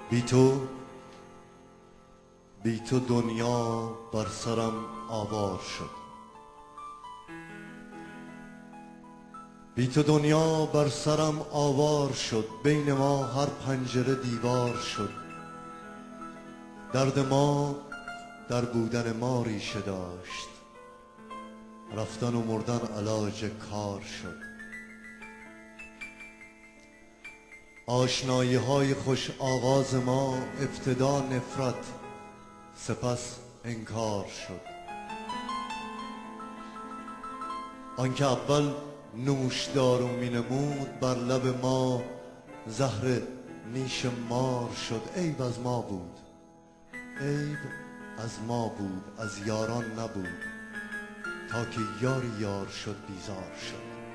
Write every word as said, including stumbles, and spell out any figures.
بی تو بی تو دنیا بر سرم آوار شد، بی تو دنیا بر سرم آوار شد. بین ما هر پنجره دیوار شد. درد ما در بودن ما ریشه داشت، رفتن و مردن علاج کار شد. آشنایی های خوش آغاز ما ابتدا نفرت، سپس انکار شد. آنکه اول نوشدارو می نمود، بر لب ما زهر نیش مار شد. عیب از ما بود، عیب از ما بود، از یاران نبود. تا که یاری یار شد بیزار شد.